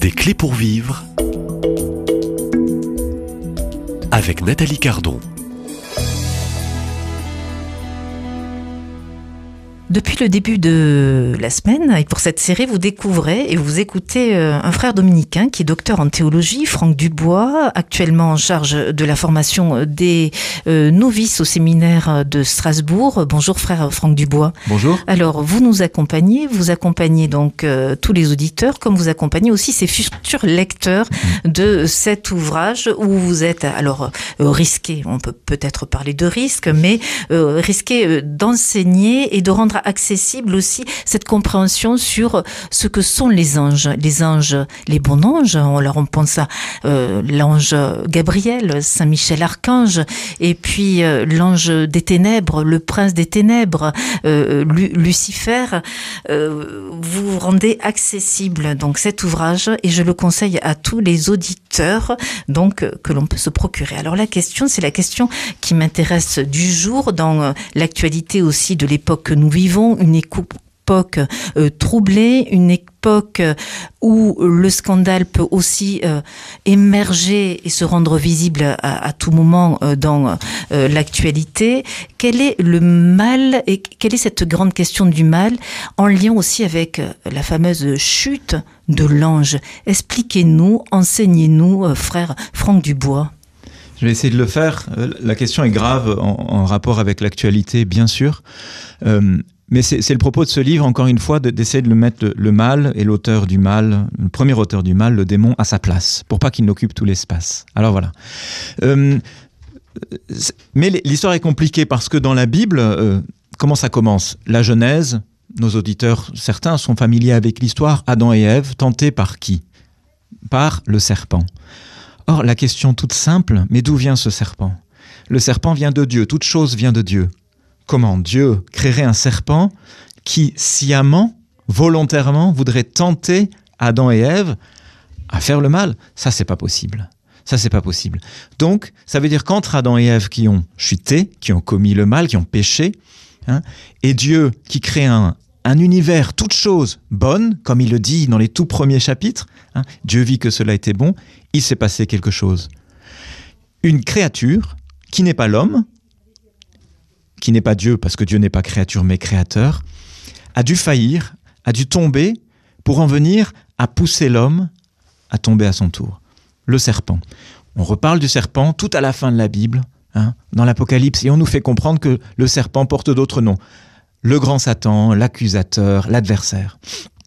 Des clés pour vivre avec Nathalie Cardon. Depuis le début de la semaine, et pour cette série, vous découvrez et vous écoutez un frère dominicain qui est docteur en théologie, Franck Dubois, actuellement en charge de la formation des novices au séminaire de Strasbourg. Bonjour frère Franck Dubois. Bonjour. Alors vous nous accompagnez, donc tous les auditeurs, comme vous accompagnez aussi ces futurs lecteurs de cet ouvrage où vous êtes alors risqué, on peut peut-être parler de risque, mais risqué d'enseigner et de rendre accessible aussi cette compréhension sur ce que sont les anges, les bons anges. Alors on pense à l'ange Gabriel, Saint Michel Archange, et puis l'ange des ténèbres, le prince des ténèbres, Lucifer. Vous rendez accessible donc cet ouvrage et je le conseille à tous les auditeurs donc que l'on peut se procurer. Alors la question, c'est la question qui m'intéresse du jour dans l'actualité aussi de l'époque que nous vivons, une époque troublée, une époque où le scandale peut aussi émerger et se rendre visible à tout moment dans l'actualité. Quel est le mal et quelle est cette grande question du mal en lien aussi avec la fameuse chute de l'ange? Expliquez-nous, enseignez-nous, frère Franck Dubois. Je vais essayer de le faire. La question est grave en rapport avec l'actualité, bien sûr. Mais c'est le propos de ce livre, encore une fois, d'essayer de mettre le mal et l'auteur du mal, le premier auteur du mal, le démon, à sa place, pour pas qu'il n'occupe tout l'espace. Alors voilà. Mais l'histoire est compliquée parce que dans la Bible, comment ça commence ? La Genèse, nos auditeurs, certains sont familiers avec l'histoire. Adam et Ève, tentés par qui ? Par le serpent. Or, la question toute simple, mais d'où vient ce serpent ? Le serpent vient de Dieu, toute chose vient de Dieu. Comment Dieu créerait un serpent qui, sciemment, volontairement, voudrait tenter Adam et Ève à faire le mal ? Ça, c'est pas possible. Ça, c'est pas possible. Donc, ça veut dire qu'entre Adam et Ève qui ont chuté, qui ont commis le mal, qui ont péché, et Dieu qui crée un univers, toute chose bonne, comme il le dit dans les tout premiers chapitres, Dieu vit que cela était bon, il s'est passé quelque chose. Une créature qui n'est pas l'homme, qui n'est pas Dieu, parce que Dieu n'est pas créature mais créateur, a dû faillir, a dû tomber pour en venir à pousser l'homme à tomber à son tour. Le serpent. On reparle du serpent tout à la fin de la Bible, dans l'Apocalypse, et on nous fait comprendre que le serpent porte d'autres noms. Le grand Satan, l'accusateur, l'adversaire.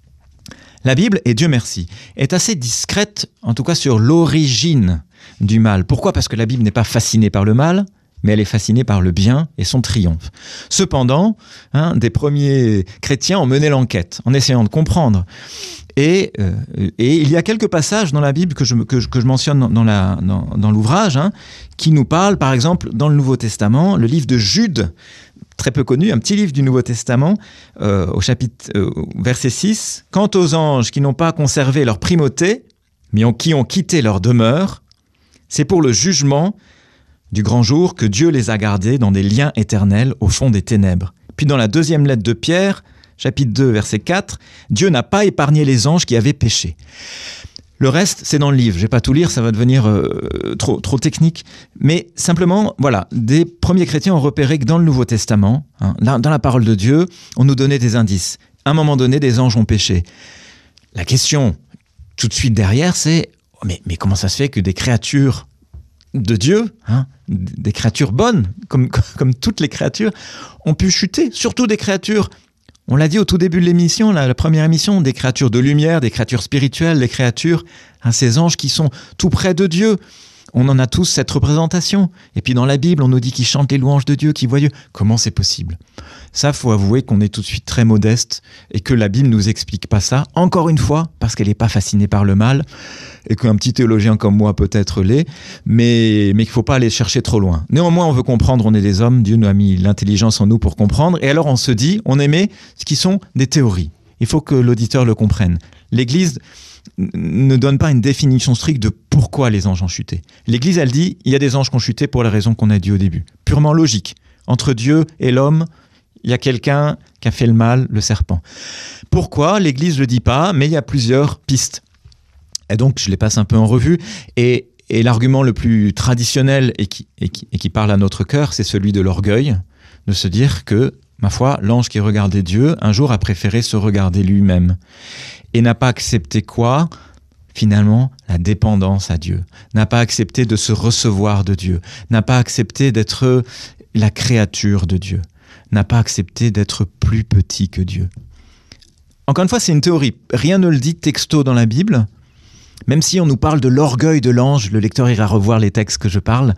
La Bible, et Dieu merci, est assez discrète, en tout cas sur l'origine du mal. Pourquoi ? Parce que la Bible n'est pas fascinée par le mal, mais elle est fascinée par le bien et son triomphe. Cependant, des premiers chrétiens ont mené l'enquête, en essayant de comprendre. Et il y a quelques passages dans la Bible que je mentionne dans l'ouvrage, qui nous parlent, par exemple, dans le Nouveau Testament, le livre de Jude, très peu connu, un petit livre du Nouveau Testament, au chapitre verset 6. « Quant aux anges qui n'ont pas conservé leur primauté, mais qui ont quitté leur demeure, c'est pour le jugement du grand jour que Dieu les a gardés dans des liens éternels au fond des ténèbres. » Puis dans la deuxième lettre de Pierre, chapitre 2, verset 4, « Dieu n'a pas épargné les anges qui avaient péché. » Le reste, c'est dans le livre. Je ne vais pas tout lire, ça va devenir trop technique. Mais simplement, voilà, des premiers chrétiens ont repéré que dans le Nouveau Testament, dans la parole de Dieu, on nous donnait des indices. À un moment donné, des anges ont péché. La question, tout de suite derrière, c'est mais comment ça se fait que des créatures de Dieu, des créatures bonnes, comme toutes les créatures, ont pu chuter, surtout des créatures, on l'a dit au tout début de l'émission, la première émission, des créatures de lumière, des créatures spirituelles, des créatures, ces anges qui sont tout près de Dieu. On en a tous cette représentation. Et puis dans la Bible, on nous dit qu'ils chantent les louanges de Dieu, qu'ils voient Dieu. Comment c'est possible ? Ça, faut avouer qu'on est tout de suite très modeste et que la Bible nous explique pas ça. Encore une fois, parce qu'elle n'est pas fascinée par le mal et qu'un petit théologien comme moi peut-être l'est, mais qu'il faut pas aller chercher trop loin. Néanmoins, on veut comprendre, on est des hommes, Dieu nous a mis l'intelligence en nous pour comprendre. Et alors on se dit, on émet ce qui sont des théories. Il faut que l'auditeur le comprenne. L'Église ne donne pas une définition stricte de pourquoi les anges ont chuté. L'Église, elle dit, il y a des anges qui ont chuté pour la raison qu'on a dit au début. Purement logique. Entre Dieu et l'homme, il y a quelqu'un qui a fait le mal, le serpent. Pourquoi ? L'Église ne le dit pas, mais il y a plusieurs pistes. Et donc, je les passe un peu en revue. Et l'argument le plus traditionnel et qui parle à notre cœur, c'est celui de l'orgueil, de se dire que, ma foi, l'ange qui regardait Dieu, un jour a préféré se regarder lui-même. Et n'a pas accepté quoi ? Finalement, la dépendance à Dieu. N'a pas accepté de se recevoir de Dieu. N'a pas accepté d'être la créature de Dieu. N'a pas accepté d'être plus petit que Dieu. Encore une fois, c'est une théorie. Rien ne le dit texto dans la Bible. Même si on nous parle de l'orgueil de l'ange, le lecteur ira revoir les textes que je parle.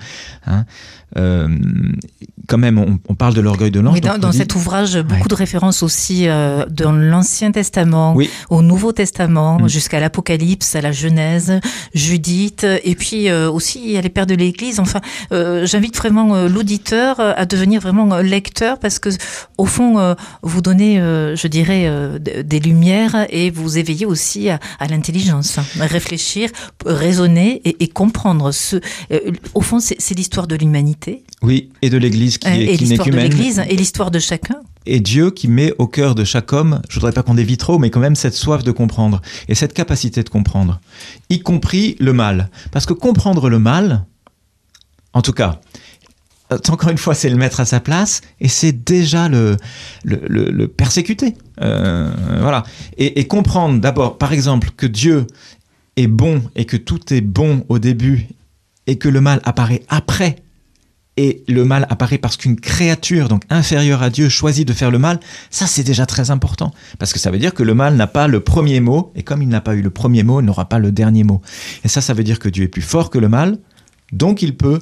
Quand même, on parle de l'orgueil de l'ange. Oui, dans cet ouvrage, beaucoup de références aussi dans l'Ancien Testament, au Nouveau Testament, jusqu'à l'Apocalypse, à la Genèse, Judith, et puis aussi il y a les pères de l'Église. Enfin, j'invite vraiment l'auditeur à devenir vraiment lecteur, parce que au fond, vous donnez, je dirais, des lumières, et vous éveillez aussi à l'intelligence. Réfléchir, raisonner et comprendre. Au fond, c'est l'histoire de l'humanité. Oui, et de l'Église qui n'est qu'humaine. L'histoire de l'Église et l'histoire de chacun. Et Dieu qui met au cœur de chaque homme, je ne voudrais pas qu'on dévie trop, mais quand même cette soif de comprendre et cette capacité de comprendre, y compris le mal. Parce que comprendre le mal, en tout cas, encore une fois, c'est le mettre à sa place et c'est déjà le persécuter. Voilà. Et comprendre d'abord, par exemple, que Dieu est bon et que tout est bon au début et que le mal apparaît après. Et le mal apparaît parce qu'une créature, donc inférieure à Dieu, choisit de faire le mal. Ça, c'est déjà très important. Parce que ça veut dire que le mal n'a pas le premier mot. Et comme il n'a pas eu le premier mot, il n'aura pas le dernier mot. Et ça veut dire que Dieu est plus fort que le mal. Donc, il peut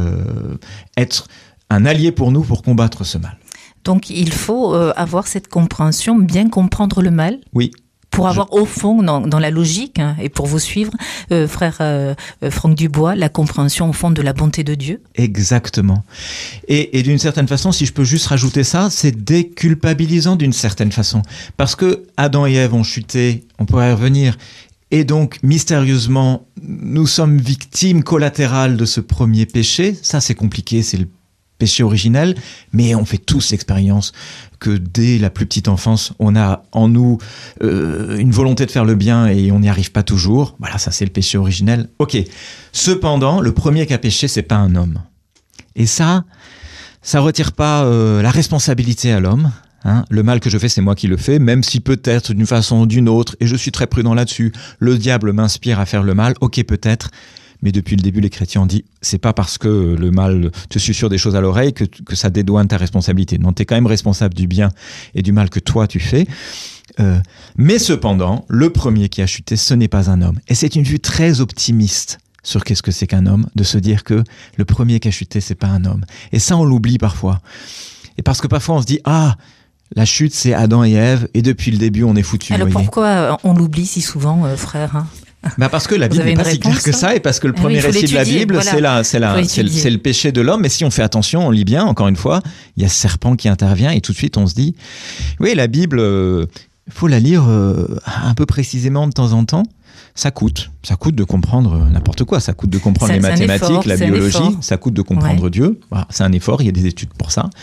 être un allié pour nous pour combattre ce mal. Donc, il faut avoir cette compréhension, bien comprendre le mal. Oui. Pour avoir au fond, dans la logique, et pour vous suivre, frère Franck Dubois, la compréhension au fond de la bonté de Dieu. Exactement. Et d'une certaine façon, si je peux juste rajouter ça, c'est déculpabilisant d'une certaine façon. Parce que Adam et Ève ont chuté, on pourrait y revenir, et donc mystérieusement, nous sommes victimes collatérales de ce premier péché. Ça, c'est compliqué, c'est le péché originel, mais on fait tous l'expérience que dès la plus petite enfance, on a en nous une volonté de faire le bien et on n'y arrive pas toujours. Voilà, ça c'est le péché originel. Ok. Cependant, le premier qui a péché, c'est pas un homme. Et ça retire pas la responsabilité à l'homme. Hein. Le mal que je fais, c'est moi qui le fais, même si peut-être d'une façon ou d'une autre, et je suis très prudent là-dessus, le diable m'inspire à faire le mal. Ok, peut-être. Mais depuis le début, les chrétiens ont dit, c'est pas parce que le mal te susurre des choses à l'oreille que ça dédouane ta responsabilité. Non, t'es quand même responsable du bien et du mal que toi tu fais. Mais cependant, le premier qui a chuté, ce n'est pas un homme. Et c'est une vue très optimiste sur qu'est-ce que c'est qu'un homme, de se dire que le premier qui a chuté, c'est pas un homme. Et ça, on l'oublie parfois. Et parce que parfois, on se dit, la chute, c'est Adam et Ève, et depuis le début, on est foutus. Alors pourquoi on l'oublie si souvent, frère parce que la Bible n'est pas si claire que ça, et parce que le premier récit de la Bible, voilà. c'est le péché de l'homme. Mais si on fait attention, on lit bien, encore une fois, il y a ce serpent qui intervient, et tout de suite on se dit, oui, la Bible, faut la lire un peu précisément de temps en temps. Ça coûte de comprendre n'importe quoi. Ça coûte de comprendre les mathématiques, la biologie. Ça coûte de comprendre Dieu. Voilà, c'est un effort. Il y a des études pour ça.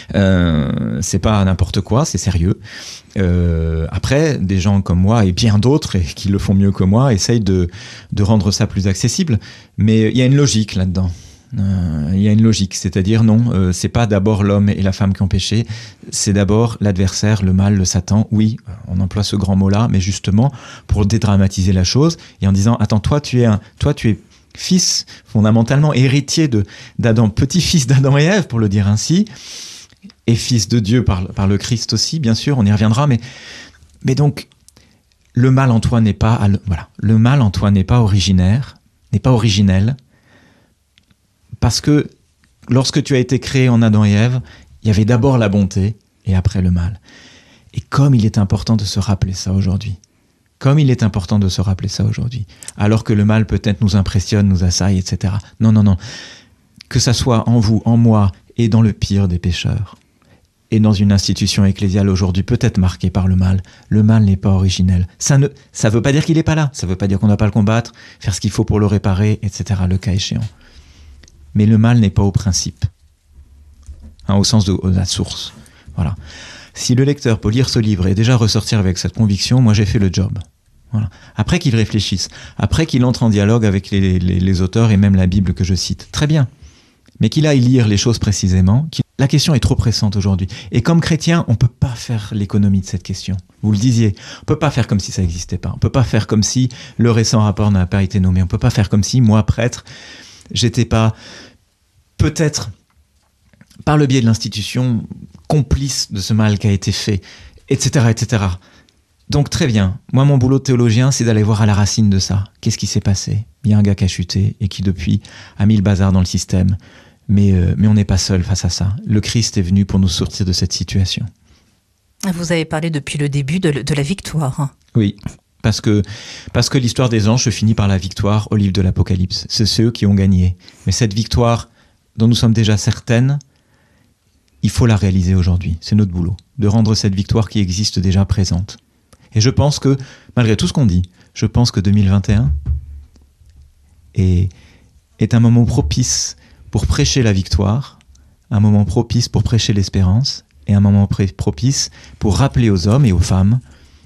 C'est pas n'importe quoi. C'est sérieux. Après, des gens comme moi et bien d'autres et qui le font mieux que moi essayent de rendre ça plus accessible. Mais il y a une logique là-dedans. Il y a une logique, c'est-à-dire non, c'est pas d'abord l'homme et la femme qui ont péché, c'est d'abord l'adversaire, le mal, le Satan. Oui, on emploie ce grand mot-là, mais justement pour dédramatiser la chose et en disant attends, toi tu es fils, fondamentalement héritier d'Adam, petit-fils d'Adam et Ève, pour le dire ainsi, et fils de Dieu par le Christ aussi, bien sûr, on y reviendra, mais donc le mal en toi n'est pas le mal en toi n'est pas originaire, n'est pas originel. Parce que lorsque tu as été créé en Adam et Ève, il y avait d'abord la bonté et après le mal. Et comme il est important de se rappeler ça aujourd'hui. Alors que le mal peut-être nous impressionne, nous assaille, etc. Non. Que ça soit en vous, en moi et dans le pire des pécheurs. Et dans une institution ecclésiale aujourd'hui peut-être marquée par le mal n'est pas originel. Ça veut pas dire qu'il n'est pas là. Ça veut pas dire qu'on ne doit pas le combattre, faire ce qu'il faut pour le réparer, etc. le cas échéant. Mais le mal n'est pas au principe, au sens de la source. Voilà. Si le lecteur peut lire ce livre et déjà ressortir avec cette conviction, moi j'ai fait le job. Voilà. Après qu'il réfléchisse, après qu'il entre en dialogue avec les auteurs et même la Bible que je cite. Très bien. Mais qu'il aille lire les choses précisément. La question est trop pressante aujourd'hui. Et comme chrétien, on ne peut pas faire l'économie de cette question. Vous le disiez, on ne peut pas faire comme si ça n'existait pas. On ne peut pas faire comme si le récent rapport n'a pas été nommé. On ne peut pas faire comme si, moi, prêtre, j'étais pas, peut-être, par le biais de l'institution, complice de ce mal qui a été fait, etc., etc. Donc très bien, moi mon boulot de théologien c'est d'aller voir à la racine de ça. Qu'est-ce qui s'est passé ? Il y a un gars qui a chuté et qui depuis a mis le bazar dans le système. Mais on n'est pas seul face à ça. Le Christ est venu pour nous sortir de cette situation. Vous avez parlé depuis le début de la victoire. Oui, parce que l'histoire des anges se finit par la victoire au livre de l'Apocalypse. C'est ceux qui ont gagné. Mais cette victoire dont nous sommes déjà certaines, il faut la réaliser aujourd'hui. C'est notre boulot, de rendre cette victoire qui existe déjà présente. Et je pense que, malgré tout ce qu'on dit, je pense que 2021 est un moment propice pour prêcher la victoire, un moment propice pour prêcher l'espérance, et un moment propice pour rappeler aux hommes et aux femmes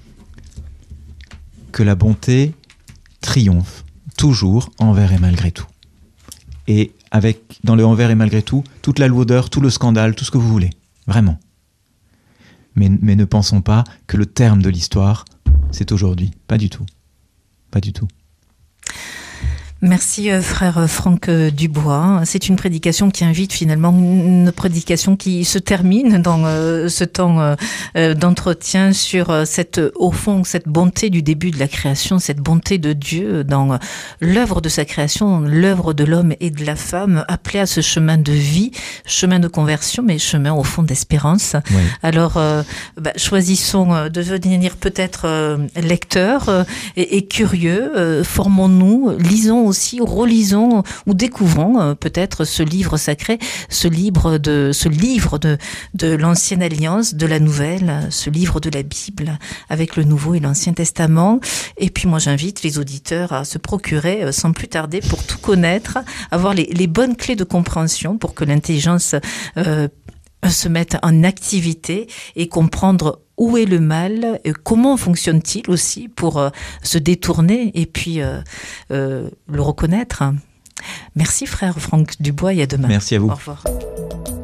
que la bonté triomphe toujours envers et malgré tout. Et avec, dans le envers et malgré tout, toute la lourdeur, tout le scandale, tout ce que vous voulez. Vraiment. Mais ne pensons pas que le terme de l'histoire, c'est aujourd'hui. Pas du tout. Pas du tout. Merci frère Franck Dubois. C'est une prédication qui invite finalement, une prédication qui se termine dans ce temps d'entretien sur au fond, cette bonté du début de la création, cette bonté de Dieu dans l'œuvre de sa création, l'œuvre de l'homme et de la femme, appelée à ce chemin de vie, chemin de conversion, mais chemin au fond d'espérance. Oui. Alors, choisissons de devenir peut-être lecteurs et curieux, formons-nous, lisons aussi, relisons ou découvrons peut-être ce livre sacré, ce livre de l'Ancienne Alliance, de la Nouvelle, ce livre de la Bible avec le Nouveau et l'Ancien Testament. Et puis moi j'invite les auditeurs à se procurer sans plus tarder pour tout connaître, avoir les bonnes clés de compréhension pour que l'intelligence se mette en activité et comprendre où est le mal, comment fonctionne-t-il aussi pour se détourner et puis le reconnaître. Merci frère Franck Dubois et à demain. Merci à vous. Au revoir.